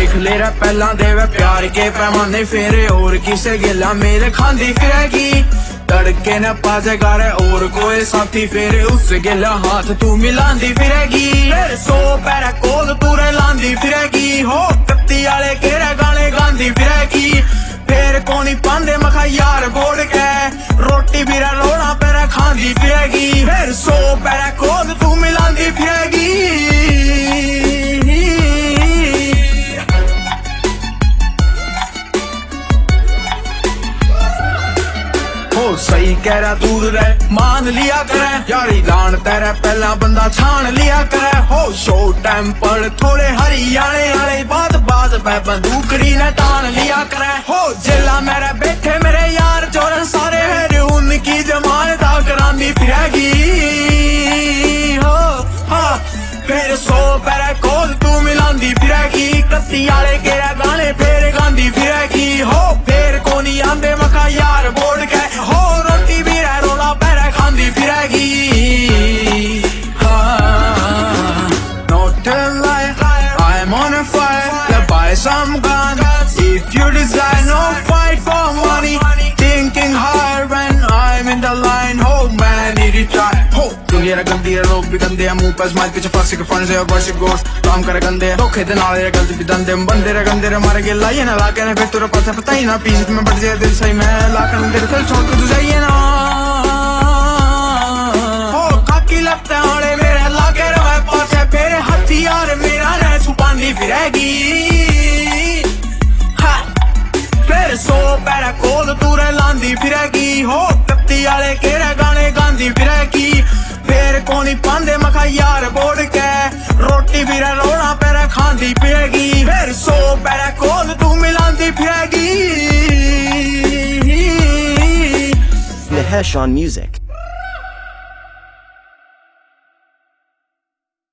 लिख ले रहा पहला देवे प्यार के पैमाने फेरे और किसे गिला मेरे खांदी फिरेगी तड़के न पाजेगा रे और कोई साथी फेरे उससे गिला हाथ तू मिलांदी फिरेगी फिर 100 पैरा कोल तू रे लांदी फिरेगी हो कत्ती आले केरे गाने गांदी फिरेगी फिर कोनी पांदे मखा यार बोल के रोटी भी रोड़ा पैरा खांदी फिरेगी फिर 100 पैरा कोल तू मिलांदी फिरेगी सही कह रहा दूर रहे मान लिया करे यारी लान तेरा पहला बंदा छान लिया करे हो शो टेम्पर थोड़े हरियाणे वाले बात बात पे बंदूकड़ी ने तान लिया करे हो जिला मेरे बैठे मेरे यार जोरन सारे है उनकी जमानत करांदी फिरेगी हो हाँ फिर 100 पैरा कोल तू मिलांदी फिरेगी कत्ती आले केरा गाने फिर गांदी फिरेगी हो फिर कोनी आंदे मका यार बोल के हो रोटी भी रोला पैरा खांदी फिरेगी Not a lie, I'm on a fire to buy some guns if you desire no fight for money thinking higher when I'm in the line oh man need to try हो दुनिया रे गंदी है लोग भी गंदे हैं मुंह पर स्माइल पीछे फंसे के फन से और वर्शिप गोस काम करे गंदे धोखे दे नाल रे गलती भी दंदे बंदे रे गंदे रे मारे के लाये ना लाके ने फिर तेरे पास पता ही ना पीस में बढ़ जाए दिल सही मैं लाकर तेरे फिर छोड़ तू जाइए ना हो काकी लगता है मेरे लाके रे मैं पास है फिर हथियार मेरा रे छुपानी फिरेगी फिर 100 पैरा कोल तू रे लांदी फिरेगी हो कत्ती आले केरे गाने गांदी फिरेगी फिर कोनी पांदे मखा यार बोल के रोटी भी रोड़ा पैरा खांदी फिरेगी फिर 100 पैरा कोल तू मिलांदी फिरेगी Nahesh on music.